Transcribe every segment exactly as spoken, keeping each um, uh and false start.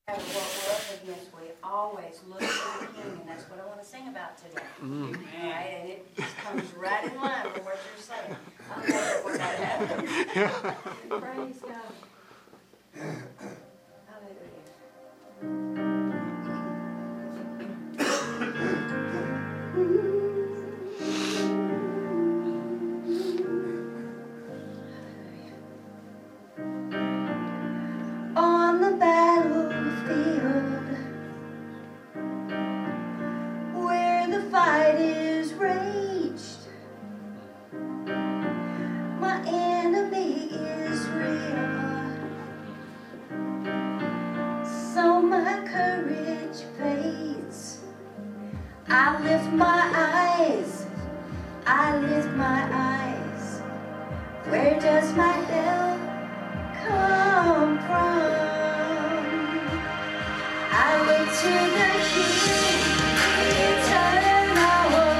What we're up against, we always look to the King, and that's what I want to sing about today. Mm. Right? And it just comes right in line with what you're saying. I know that we're going to happen. Praise God. Hallelujah. On the battlefield, where the fight is raged, my enemy is real, so my courage fades. I lift my eyes, I lift my eyes. Where does my help come from? I look to the King, eternal,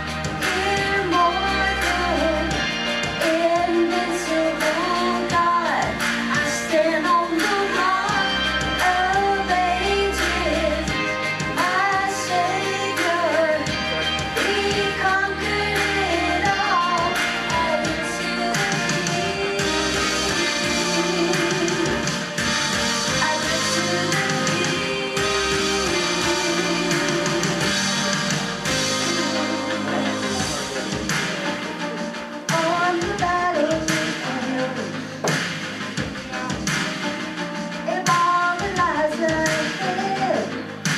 immortal, invincible God. I stand on the rock of ages, my Savior. He conquered it all. I look to the King. I look to the King. On the battlefield, if all the lies ahead,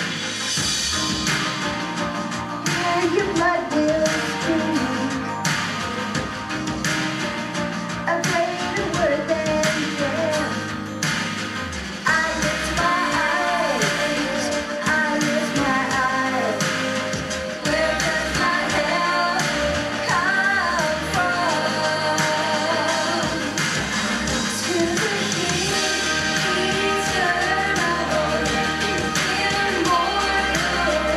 here your blood will speak a greater word than death. I lift my eyes, I lift my eyes. Where does my help come from? To the King, eternal, immortal,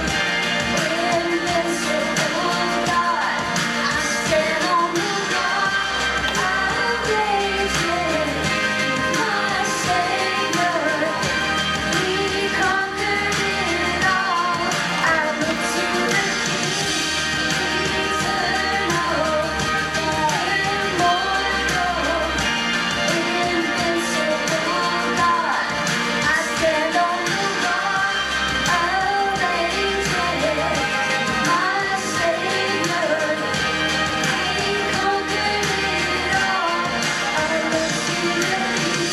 invincible God. I stand on the rock of ages, my Savior. He conquered it all. I look to the King, eternal, immortal, invincible God. I stand on the rock of ages, my Savior. He conquered it all. I look to the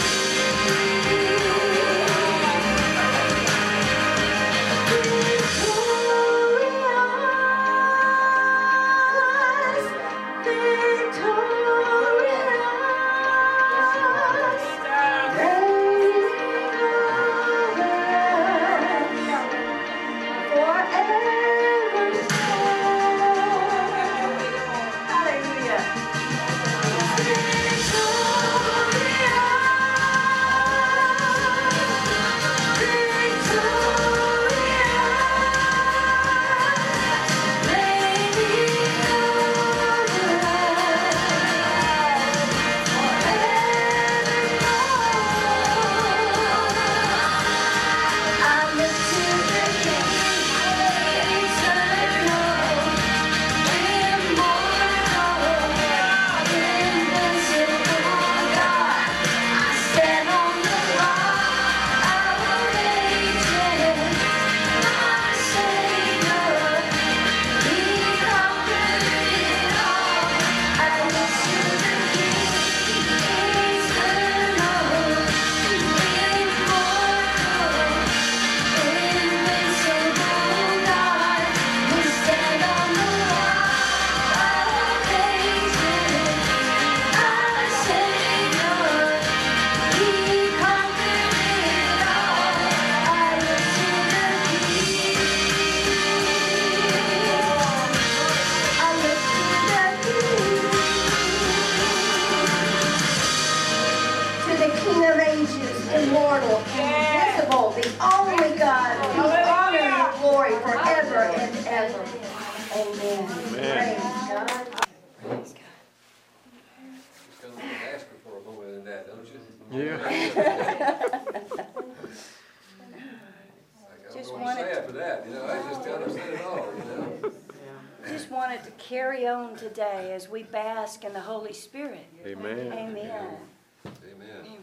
immortal, invisible, the only God, whose honor and glory forever and ever. Amen. Praise God. Praise God. Just come and ask her for a moment in that, don't you? Yeah. all, you know. Just want it to carry on today as we bask in the Holy Spirit. Amen. Amen. Amen. Amen.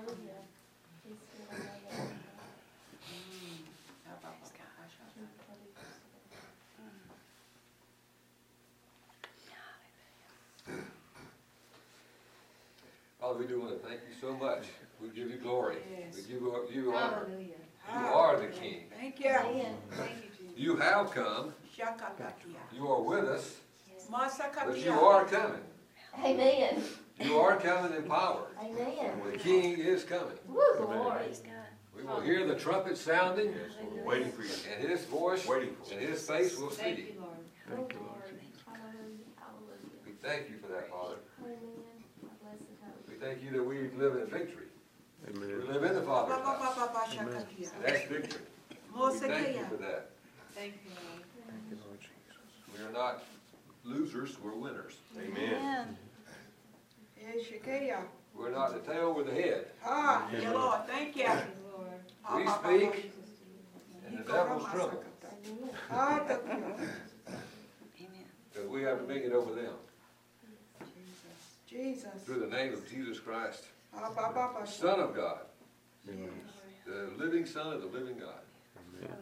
Father, we do want to thank you so much. We give you glory. Yes. We give you, you honor. Hallelujah. You are the King. Thank you. Thank you, Jesus. You have come. Shakakatia. You are with us. Masakatia. But you are coming. Amen. You are coming in power. Amen. The King is coming. Woo, glory. Praise God. We will hear the trumpet sounding, Waiting for you. and his voice, Waiting for and you. his face will Thank see. you, Lord. Oh, Lord. Hallelujah. Hallelujah. We thank you for that, Father. Amen. Bless the hope. We thank you that we live in victory. We Amen. live in the Father's Ba, ba, house. ba, ba, shakatia. And that's victory. We thank you for that. Thank you, Lord. Thank you, Lord Jesus. We are not losers, we're winners. Amen. Eh, shakaya. We're not the tail, we're the head. Ah, yeah, Lord. Thank you. Ah, We ba, ba, ba. speak, and the devils tremble, Amen. Ah, thank you. Amen. because we have dominion over them. Jesus. Through the name of Jesus Christ, Ah, ba, ba, ba, Son of God, Yes. the living Son of the living God. Amen.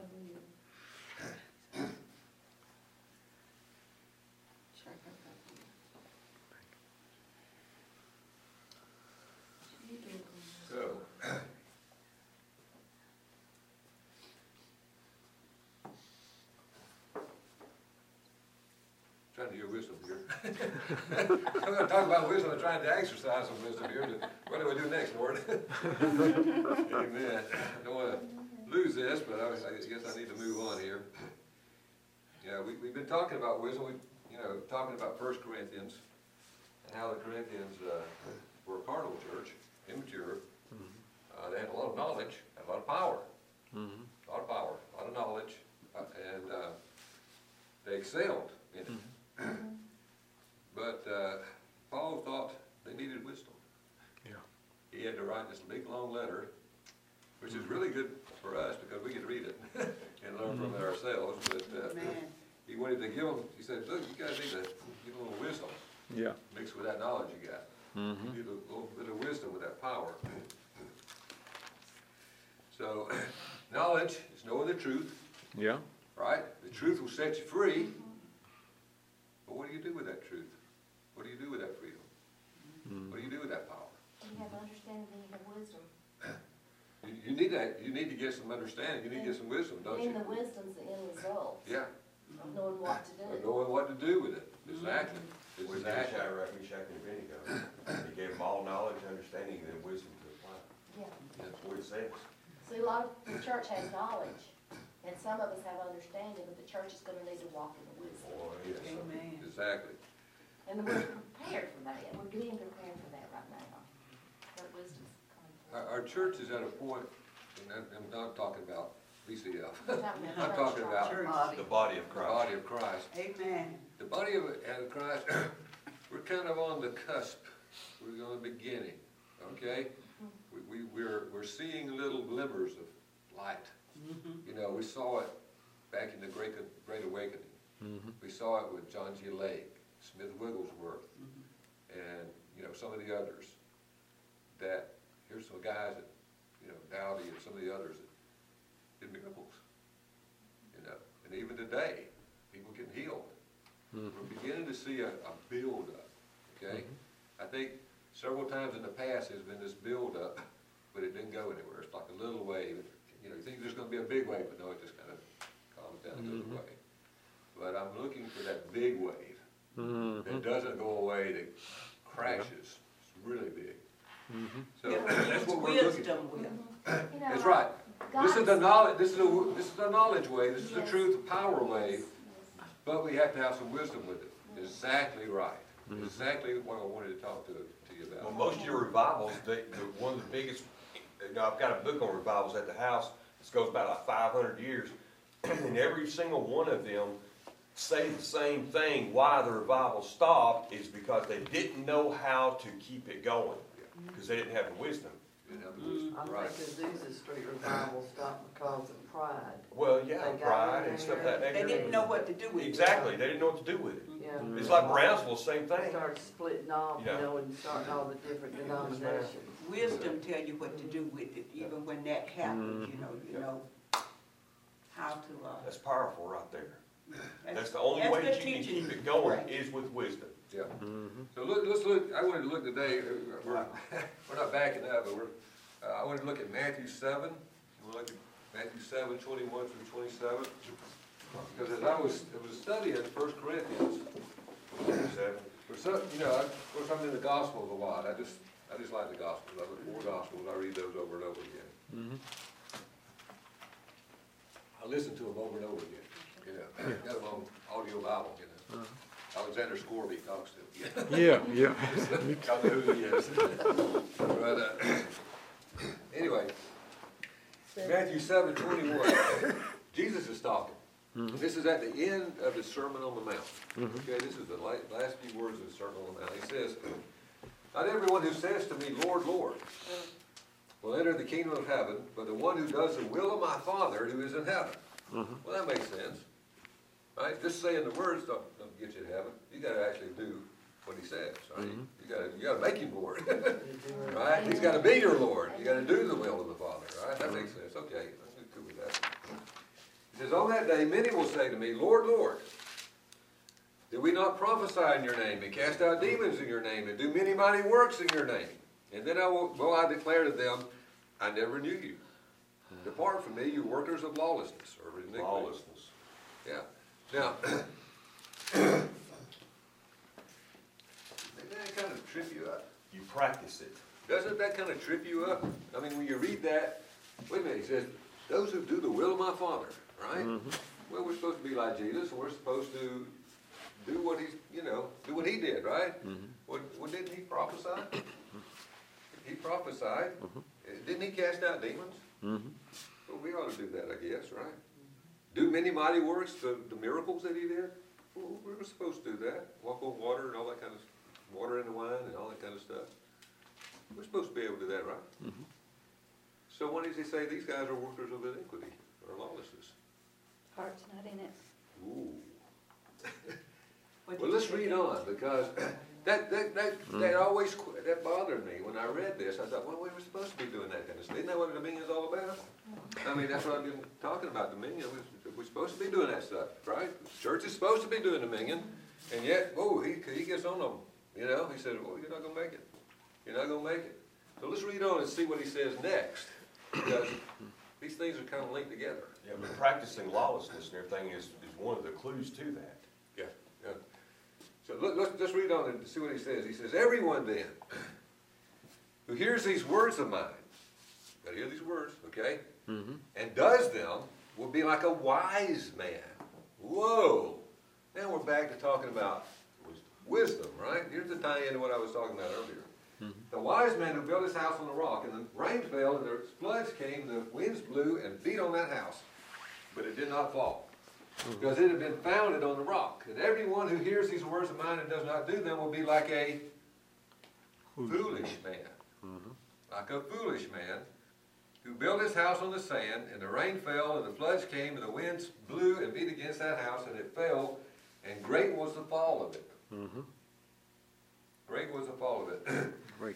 So, trying to use wisdom here. I'm going to talk about wisdom and trying to exercise some wisdom here. What do we do next, Lord? Amen. I don't want to lose this, but I, I guess I need to move on here. Yeah, we, we've been talking about wisdom. We, you know, talking about First Corinthians and how the Corinthians uh, were a carnal church, immature. Uh, they had a lot of knowledge, had a lot of power, Mhm. a lot of power, a lot of knowledge, uh, and uh, they excelled in it. But uh, Paul thought they needed wisdom. Yeah. He had to write this big, long letter, which is really good for us because we can read it and learn from it ourselves. But uh, Man. he wanted to give them, he said, look, you guys need to get a little wisdom Yeah. mixed with that knowledge you got. Mm-hmm. You need a little bit of wisdom with that power. So, knowledge is knowing the truth, Yeah. right? The truth will set you free. But what do you do with that truth? What do you do with that freedom? What do you do with that power? You have understanding and you have wisdom. You, you need that. You need to get some understanding. You need to get some wisdom, don't And you? the wisdom's the end result Yeah. of knowing what to Of do. knowing what to do with it. Exactly. We gave Exactly. Shadrach, Meshach, and Abednego. He gave them all knowledge, understanding, and wisdom to apply. Yeah. That's what it says. See, a lot of the church has knowledge, and some of us have understanding, but the church is gonna need to walk in the wisdom. Boy, yes. Amen. Exactly. And we're prepared for that. We're getting prepared for that right now. That wisdom's coming Our, forward. our church is at a point, and I'm I'm not talking about V C F. We're talking I'm about talking church, about church. The body of the Christ. body of Christ. Amen. The body of of Christ, we're kind of on the cusp. We're on the beginning, okay? We, we, we're, we're seeing little glimmers of light. You know, we saw it back in the Great, Great Awakening. Mm-hmm. We saw it with John G. Lake, Smith Wigglesworth, and, you know, some of the others. That, here's some guys that, you know, Dowdy and some of the others that did miracles. You know, and even today, people get healed. We're beginning to see a, a build-up, okay? I think several times in the past there's been this build-up, but it didn't go anywhere. It's like a little wave. You know, you think there's gonna be a big wave, but no, it just kind of calms down and goes away. But I'm looking for that big wave Mm-hmm. that doesn't go away, that crashes. It's really big. So Yeah, that's what we're looking for. wisdom will. You know, That's right. This is the God's- knowledge, this is a, this is the knowledge wave, this is the Yes. truth, the power wave. Yes, But we have to have some wisdom with it. Exactly right. Exactly what I wanted to talk to, to you Well, about. most of your revivals, they, the, one of the biggest, you know, I've got a book on revivals at the house. This goes back like five hundred years. And every single one of them say the same thing. Why the revival stopped is because they didn't know how to keep it going. Because they didn't have the wisdom. You know, I right. think Azusa Street revival stopped because of pride. Well, yeah, They got pride in and stuff like that. They didn't know what to do with it. Exactly, they didn't know what to do with it. Yeah. It's like Brownsville, same They thing. started splitting off, you Yeah. know, and starting all the different denominations. Wisdom tell you what to do with it, even when that happens, you know, you know how to, uh. That's powerful right there. That's the only that's way good that you can teaching. keep it going Right. is with wisdom. Yeah. So look, let's look, I wanted to look today, uh, we're, we're not backing up, but we're, uh, I wanted to look at Matthew seven. We'll look at Matthew seven, twenty-one through twenty-seven. Because as I was, I was studying First Corinthians, Seven. for some, you know, I- of course, I'm in the Gospels a lot. I just, I just like the Gospels. I look for Gospels. I read those over and over again. I listen to them over and over again, you know. Got them on audio Bible, you know. Alexander Scorby talks to them. Yeah, yeah. Y'all know who he is. But, uh, anyway, Matthew seven twenty-one, Jesus is talking. This is at the end of the Sermon on the Mount. Okay, this is the la- last few words of the Sermon on the Mount. He says, "Not everyone who says to me, Lord, Lord, will enter the kingdom of heaven, but the one who does the will of my Father who is in heaven." Well, that makes sense. Right? Just saying the words don't, don't get you to heaven. You gotta actually do what he says, right? You gotta, you gotta make him Lord, right? He's gotta be your Lord. You gotta do the will of the Father, right? That makes sense. Okay, I'm good with that. He says, "On that day, many will say to me, Lord, Lord, did we not prophesy in your name, and cast out demons in your name, and do many mighty works in your name? And then I will, will I declare to them, I never knew you. Depart from me, you workers of lawlessness," or iniquity. Lawlessness. Yeah. Now, doesn't that kind of trip you up? You practice it. Doesn't that kind of trip you up? I mean, when you read that, wait a minute, he says, "Those who do the will of my Father," right? Well, we're supposed to be like Jesus, and we're supposed to do what he's, you know, do what he did, right? What, what didn't he prophesy? He prophesied. Didn't he cast out demons? Well, we ought to do that, I guess, right? Do many mighty works, the, the miracles that he did? Well, we were supposed to do that. Walk on water and all that kind of, water in the wine and all that kind of stuff. We're supposed to be able to do that, right? So when does he say these guys are workers of iniquity or lawlessness? Heart's not in it. Ooh. What Well, did let's you say? read on, because that, that, that, that always, qu- that bothered me when I read this. I thought, well, we were supposed to be doing that kind of stuff. Isn't that what Dominion's all about? I mean, that's what I've been talking about, Dominion. We're, we're supposed to be doing that stuff, right? The church is supposed to be doing Dominion, and yet, oh, he, he gets on them, you know? He said, well, you're not gonna make it. You're not gonna make it. So let's read on and see what he says next, because these things are kind of linked together. Yeah, but practicing lawlessness and everything is, is one of the clues to that. Yeah, yeah. So look, let's just read on and see what he says. He says, "Everyone then who hears these words of mine," gotta hear these words, okay? "And does them will be like a wise man." Whoa! Now we're back to talking about wisdom, right? Here's the tie-in to what I was talking about earlier. "The wise man who built his house on the rock, and the rain fell, and the floods came, and the winds blew and beat on that house, but it did not fall, because it had been founded on the rock. And everyone who hears these words of mine and does not do them will be like a foolish man." Like a foolish man who built his house on the sand, and the rain fell, and the floods came, and the winds blew and beat against that house, and it fell, and great was the fall of it. Great was the fall of it. Great.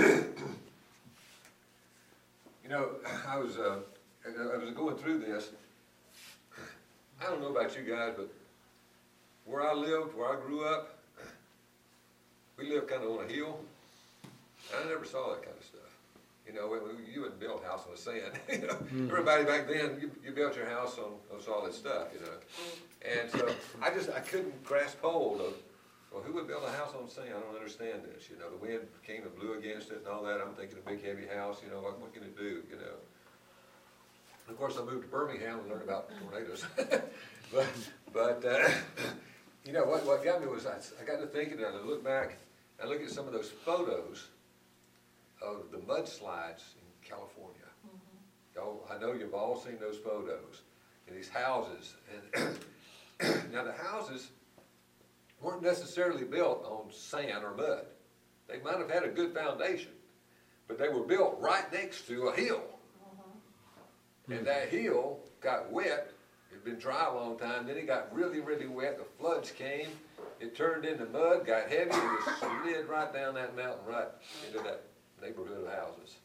You know, I was, uh, I was going through this. I don't know about you guys, but where I lived, where I grew up, we lived kind of on a hill. I never saw that kind of stuff. You know, when- when you wouldn't build a house on the sand. You know, everybody back then, you, you built your house on, on solid stuff, you know. And so I just, I couldn't grasp hold of, well, who would build a house on sand? I don't understand this. You know, the wind came and blew against it and all that. I'm thinking a big heavy house, you know, what, what can it do, you know? And of course, I moved to Birmingham and learned about tornadoes. but, but uh, you know, what, what got me was I, I got to thinking, and I look back, I look at some of those photos of the mudslides in California. Y'all, I know you've all seen those photos in these houses. And now the houses weren't necessarily built on sand or mud. They might have had a good foundation, but they were built right next to a hill. And that hill got wet It'd been dry a long time, then it got really, really wet, the floods came, it turned into mud, got heavy, and it slid right down that mountain, right into that neighborhood of houses.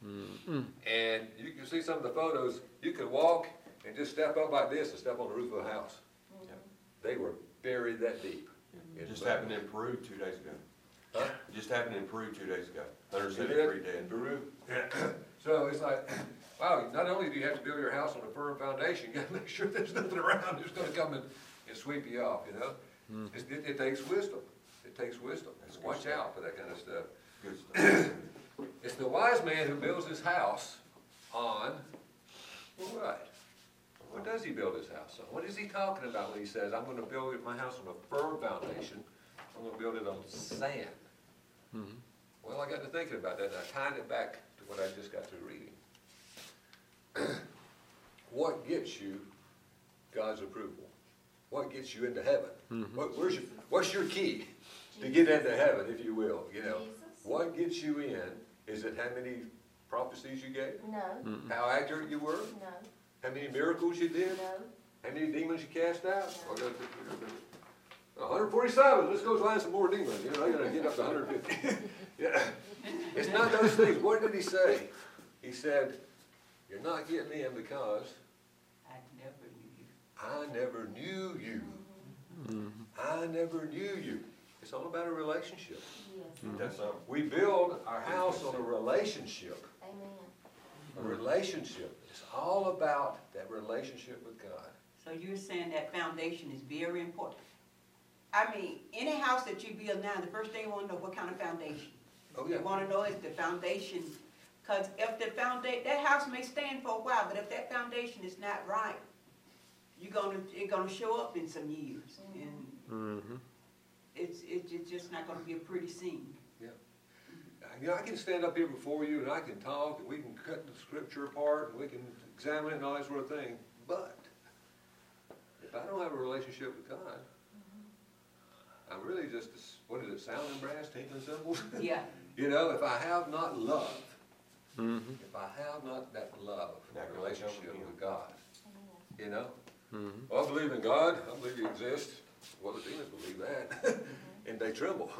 And you can see some of the photos, you could walk and just step up like this and step on the roof of a house. They were buried that deep. It just happened in Peru two days ago. Huh? It just happened in Peru two days ago. one hundred You did? seventy-three In dead. Peru? So it's like, wow, not only do you have to build your house on a firm foundation, you gotta make sure there's nothing around that's gonna come and, and sweep you off, you know? It's- It, it takes wisdom. It takes wisdom. That's good Watch stuff. out for that kind of stuff. Good stuff. It's the wise man who builds his house on, well, what? What does he build his house on? What is he talking about when he says, I'm gonna build my house on a firm foundation, I'm gonna build it on sand? Well, I got to thinking about that, and I tied it back to what I just got through reading. What gets you God's approval? What gets you into heaven? What, where's your, what's your key to get into heaven, if you will, you know? Jesus? What gets you in? Is it how many prophecies you gave? No, How accurate you were? no, How many miracles you did? no. How many demons you cast out? one hundred forty-seven, let's go find some more demons, you know, I gotta get up to one hundred fifty. Yeah, it's not those things. What did he say? He said, you're not getting in because I never knew you. I never knew you. I never knew you. It's all about a relationship. Yes, That's something. We build our house on a relationship. amen. A relationship. It's all about that relationship with God. So you're saying that foundation is very important. I mean, any house that you build now, the first thing you want to know what kind of foundation. Oh, You yeah. want to know is the foundation, because if the foundation, that house may stand for a while, but if that foundation is not right, you're gonna, it's gonna show up in some years, and it's, it's it's just not gonna be a pretty scene. You know, I can stand up here before you and I can talk and we can cut the scripture apart and we can examine it and all that sort of thing. But if I don't have a relationship with God, I'm really just, a s- what is it, sounding brass, tinkling cymbals? Yeah. You know, if I have not love, if I have not that love, that Not relationship relationship. with God, Amen. you know? Well, I believe in God, I believe He exists. Well, the demons believe that, and they tremble.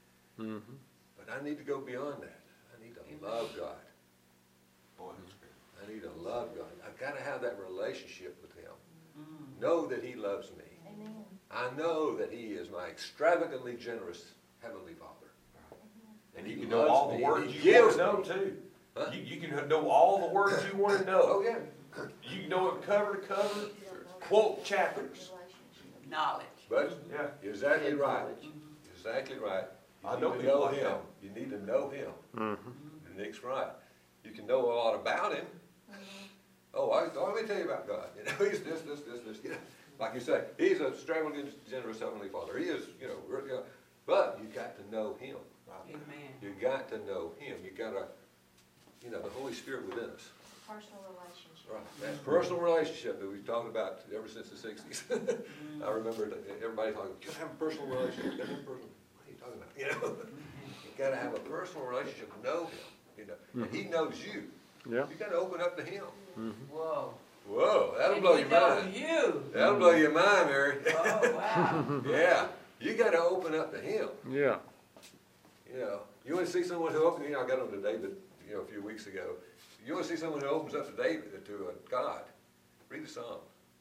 But I need to go beyond that. I need to love God. Boy, that's good. I need to love God. I've got to have that relationship with Him. Know that He loves me. Amen. I know that He is my extravagantly generous Heavenly Father. And He you can know all loves the me, words He you want gives to know me. too. Huh? You, you can know all the words you want to Oh, know. yeah. You can know it cover to cover, quote chapters. Relationship. Knowledge. But Yeah. you're exactly And right. knowledge. Exactly right. You I need know to people know like Him. that. You need to know Him. And Nick's right. You can know a lot about Him. Oh, I, oh, let me tell you about God. You know, He's this, this, this, this. You know, like you say, He's a extravagant, generous Heavenly Father. He is, you know, really, uh, but you got to know Him. Amen. You got to know Him. You got to, you know, the Holy Spirit within us. Personal relationship. Right. That personal relationship that we've talked about ever since the sixties. I remember that everybody talking, you gotta have a personal relationship. You gotta have a personal, what are you talking about? You know, you gotta have a personal relationship, know Him, you know, and He knows you. Yeah. You gotta open up to Him. Whoa. Whoa, that'll And blow he your knows mind. you. That'll blow your mind, Mary. Oh, wow. Yeah, you gotta open up to Him. Yeah. You know, you wanna see someone who opens, you know, I got on to David, you know, a few weeks ago. You wanna see someone who opens up to David, to uh, God, read a Psalm.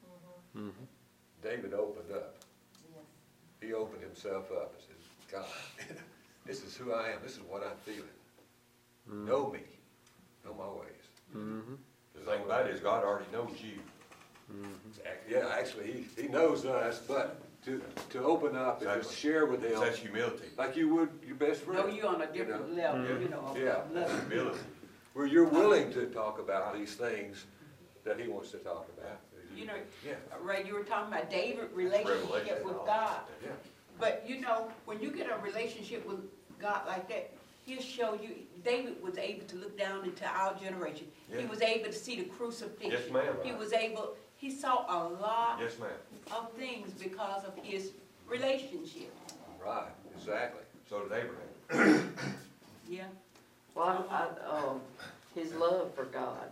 David opened up. Yes. He opened himself up and said, God, this is who I am. This is what I'm feeling. Know me. Know my ways. The thing about it is God already knows you. Ac- Yeah, actually, he, he knows us, but to, to open up and just Exactly. share with him, That's humility. like you would your best friend. Know you on a different you know? level, you know. Yeah. level. Humility. Where you're willing to talk about these things that he wants to talk about. You know, Yeah, Ray, you were talking about David's relationship Revelation with and all God. yeah. But you know, when you get a relationship with God like that, He'll show you, David was able to look down into our generation. He Yeah. was able to see the crucifixion. Yes, ma'am. He was able, he saw a lot Yes, ma'am. of things because of his relationship. Right, exactly. So did Abraham. Yeah, Well, I, I, um, his love for God.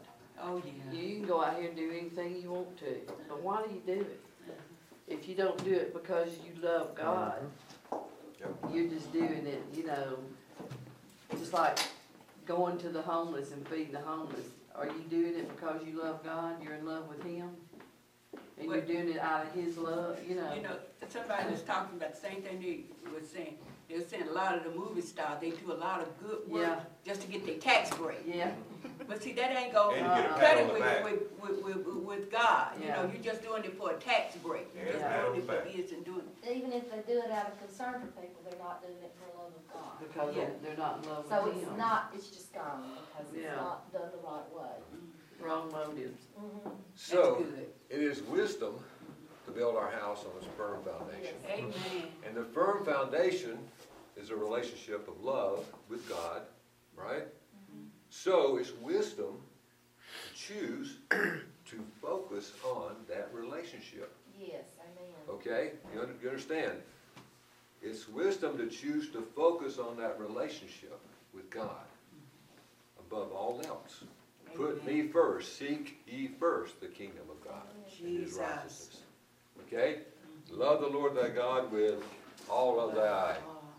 Oh, yeah. You can go out here and do anything you want to, but why do you do it? If you don't do it because you love God, Yep. you're just doing it, you know, just like going to the homeless and feeding the homeless. Are you doing it because you love God, you're in love with Him? And you're But- doing it out of His love, you know? You know, somebody was talking about the same thing they was saying. They were saying a lot of the movie stars, they do a lot of good work Yeah. just to get their tax break. Yeah, But see, that ain't gonna And you get a pat credit on the with, back. with, with, with, with God. You know, Yeah. you're just doing it for a tax break. You're And just a pat on doing it the for back. this and doing it. Even if they do it out of concern for people, they're not doing it for love of God. because Yeah. they're, they're not in love So with Him. it's not, it's just gone because it's Yeah. not done the right way. Wrong motives. Mhm. So, That's good. it is wisdom to build our house on a firm foundation. Yes. Amen. And the firm foundation is a relationship of love with God, right? So it's wisdom to choose to focus on that relationship, Yes, amen. okay? You under- you understand? It's wisdom to choose to focus on that relationship with God above all else. Put me first, seek ye first the kingdom of God and His Jesus. righteousness. Okay? Love the Lord thy God with all of thy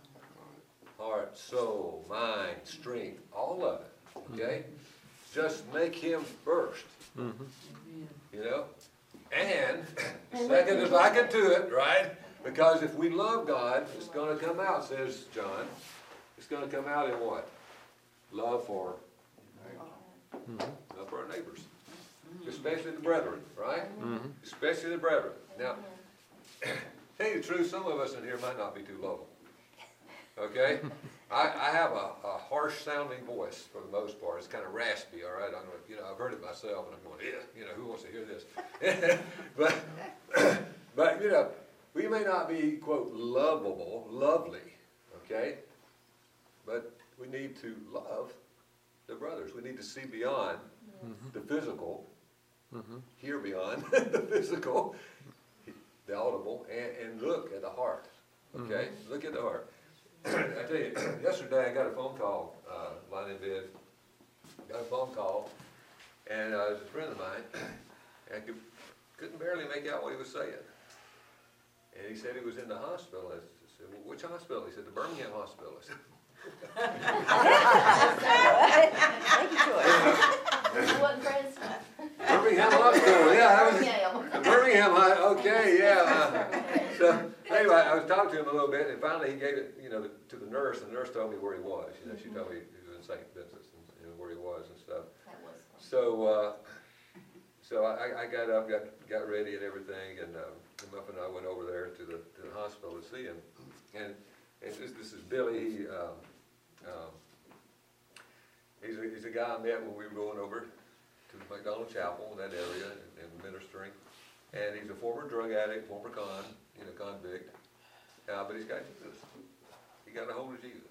heart, soul, mind, strength, all of it, okay? Just make Him first, you know? And second is like it to it, right? Because if we love God, it's gonna come out, says John. It's gonna come out in what? Love for, love for our neighbors, especially the brethren, right? Especially the brethren. Now, tell you the truth, some of us in here might not be too lovable. Okay? I, I have a, a harsh sounding voice for the most part. It's kind of raspy, all right? I know, you know, I've heard it myself and I'm going, yeah, you know, who wants to hear this? but, but, you know, we may not be, quote, lovable, lovely, okay? But we need to love the brothers. We need to see beyond the physical, hear beyond the physical, the audible, and, and look at the heart, okay? Look at the heart. I tell you, yesterday I got a phone call, uh, lying in bed, got a phone call, and uh, it was a friend of mine, and I could, couldn't barely make out what he was saying. And he said he was in the hospital. I said, well, which hospital? He said, the Birmingham hospital. I said, You wasn't Fred's? Birmingham hospital, yeah, I was, Birmingham. the Birmingham, li- okay, yeah. uh, So, anyway, I was talking to him a little bit, and finally he gave it, you know, to the nurse, and the nurse told me where he was. You know, she told me he was in Saint Vincent's, and, you know, where he was and stuff. That was fun. So, uh, so I, I got up, got, got ready and everything, and, um, Muff and I went over there to the, to the hospital to see him. And, and this, this is Billy, he, um, um, he's a, he's a guy I met when we were going over to the McDonald Chapel in that area and, and ministering. And he's a former drug addict, former con, you know, convict. Uh, but he's got Jesus. He got a hold of Jesus.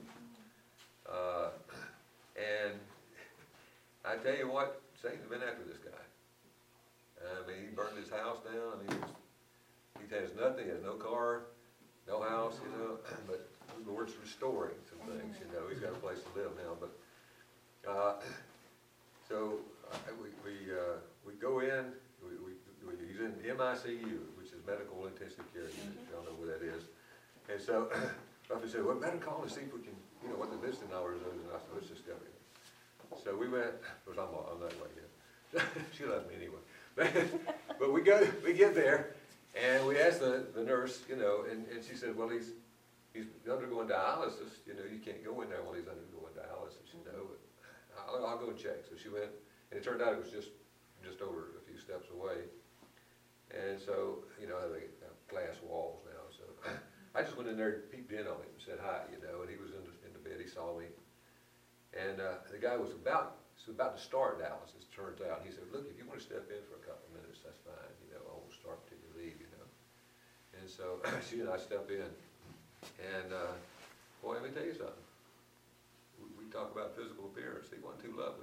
Uh, and I tell you what, Satan's been after this guy. I mean, he burned his house down. I mean, he, was, he has nothing. He has no car, no house, you know. But the Lord's restoring some things, you know. He's got a place to live now. But uh, so uh, we we uh, we go in. We, we, we he's in M I C U, which is medical intensive care unit. If y'all know where that is. And so Buffy said, "Well, better call and see if we can, you know, what the visiting hours is." And I said, "Let's just go in." So we went. Of course, I'm on that way yet. She left me anyway. But we go, we get there, and we ask the, the nurse, you know, and, and she said, well, he's he's undergoing dialysis. You know, you can't go in there while he's undergoing dialysis. You know, but I'll, I'll go and check. So she went, and it turned out it was just just over a few steps away. And so, you know, they have glass walls now. So I just went in there, peeped in on him, and said hi. You know, and he was in the, in the bed. He saw me, and uh, the guy was about. So about to start dialysis, it turns out. He said, look, if you want to step in for a couple of minutes, that's fine. You know, I won't start till you leave, you know. And so she and I step in. And, uh, boy, let me tell you something. We, we talk about physical appearance. He wasn't too lovely.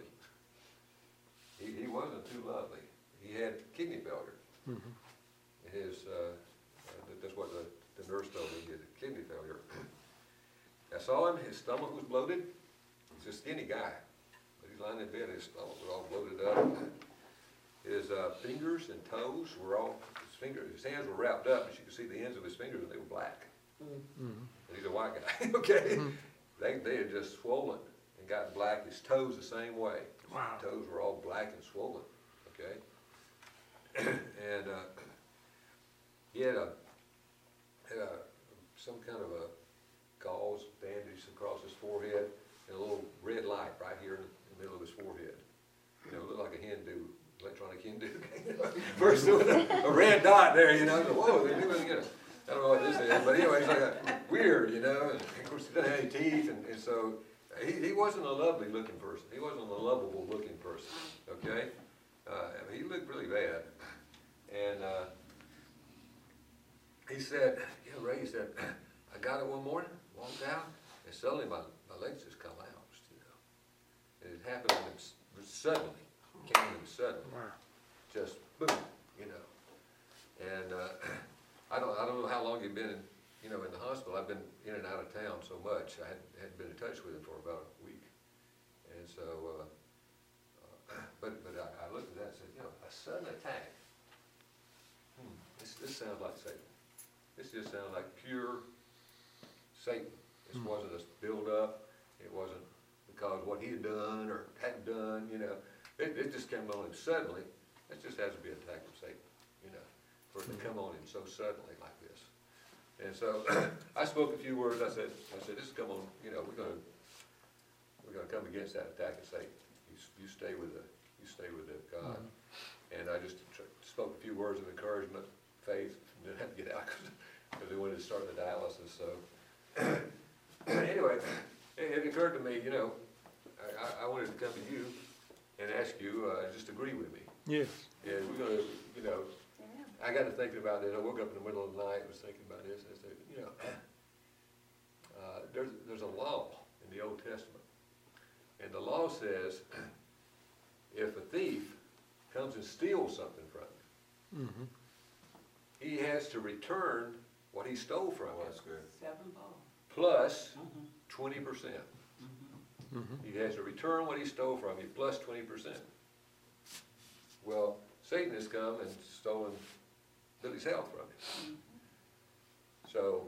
He, he wasn't too lovely. He had kidney failure. Mhm. His, uh, uh, that's what the, the nurse told me, he had kidney failure. I saw him, his stomach was bloated. He's a skinny guy. he's lying in bed, his stomach was all bloated up. His, uh, fingers and toes were all, his fingers, his hands were wrapped up, and you could see the ends of his fingers, and they were black. Mhm. And he's a white guy, okay? They, they had just swollen and gotten black, his toes the same way. Wow. His toes were all black and swollen, okay? And, uh, he had a, had a, some kind of a gauze bandage across his forehead, and a little red light right here in the middle of his forehead. You know, it looked like a Hindu, electronic Hindu. First there was a, a red dot there, you know, whoa, they're doing, you know, I don't know what this is, but anyway, it's like a, weird, you know, and of course he doesn't have any teeth, and, and so, he, he wasn't a lovely looking person, he wasn't a lovable looking person, okay? Uh, I mean, he looked really bad, and, uh, he said, you know, Ray, he said, I got it one morning, walked out, and suddenly my, my legs just collapsed, you know. And it happened to him s- suddenly, came to him suddenly, Wow. just boom, you know. And, uh, I don't, I don't know how long he'd been in, you know, in the hospital. I've been in and out of town so much, I hadn't, hadn't been in touch with him for about a week. And so, uh, uh, but, but I, I looked at that and said, you know, a sudden attack, hmm, this, this sounds like Satan. This just sounded like pure Satan. This wasn't a build-up. It wasn't because what he had done or hadn't done, you know. It, it just came on him suddenly. It just has to be an attack from Satan, you know, for it to come on him so suddenly like this. And so I spoke a few words. I said, I said, this is come on, you know, we're gonna we're gonna come against that attack of Satan. You, you stay with the you stay with the God. And I just tr- spoke a few words of encouragement, faith. Didn't have to get out because they wanted to start the dialysis. So anyway, it, it occurred to me, you know, I, I wanted to come to you and ask you uh, just agree with me. Yes. And we're gonna, you know, I got to thinking about this. I woke up in the middle of the night and was thinking about this. And I said, you know, uh, there's there's a law in the Old Testament, and the law says if a thief comes and steals something from you, Mm-hmm. he has to return what he stole from Oh, you, that's good. Seven ball. plus Mhm. twenty percent. Mm-hmm. He has to return what he stole from you, plus twenty percent. Well, Satan has come and stolen Billy's health from you. So,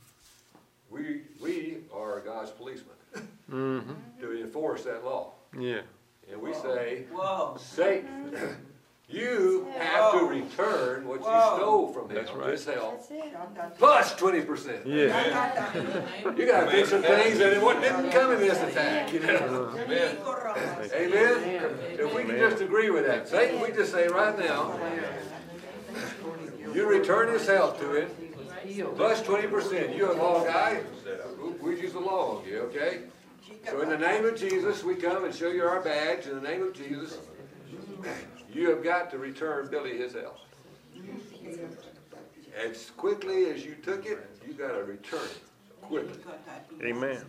we, we are God's policemen Mm-hmm. to enforce that law. Yeah. And we say, Whoa. Satan, you have to return what you Whoa. stole from him, That's right. his health, it. plus twenty percent. Yeah. You gotta fix some things that it didn't come in this attack, you know? Amen. Amen? If we can just agree with that, Satan, we just say right now, you return his health to him, He was healed. plus twenty percent. You're a law guy, we use the law on you, okay? So in the name of Jesus, we come and show you our badge. In the name of Jesus, you have got to return Billy his health. As quickly as you took it, you got to return it quickly. Amen.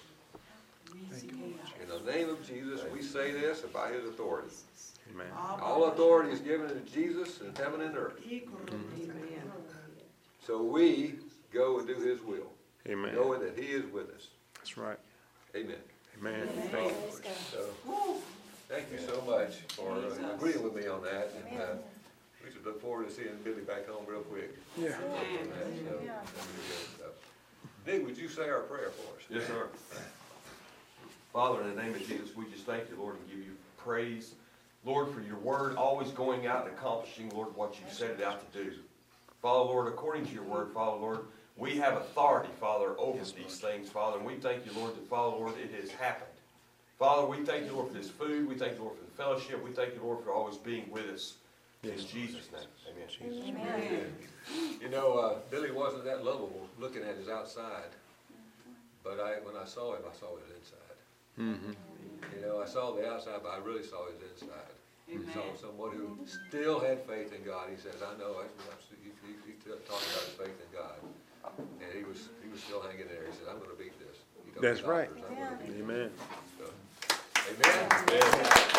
In the name of Jesus, we say this by his authority. Amen. All authority is given to Jesus in heaven and earth. Amen. So we go and do his will, Amen. knowing that he is with us. That's right. Amen. Amen. So, thank you so much for uh, agreeing with me on that. And uh, we should look forward to seeing Billy back home real quick. Yeah. So, that'd be good stuff. Nick, would you say our prayer for us? Yes, sir. Father, in the name of Jesus, we just thank you, Lord, and give you praise. Lord, for your word always going out and accomplishing, Lord, what you set it out to do. Father, Lord, according to your word, Father, Lord, we have authority, Father, over these things, Father, and we thank you, Lord, that, Father, Lord, it has happened. Father, we thank you, Lord, for this food. We thank you, Lord, for the fellowship. We thank you, Lord, for always being with us. In Jesus' name, amen. Amen. You know, uh, Billy wasn't that lovable looking at his outside, but I, when I saw him, I saw his inside. Mm-hmm. You know, I saw the outside, but I really saw his inside. I saw someone who still had faith in God. He says, I know, I, he, he, he talked about his faith in God. And he was, he was still hanging there. He said, I'm gonna beat this. He told That's the right. doctors, I'm gonna beat this. Amen. So, amen. Amen.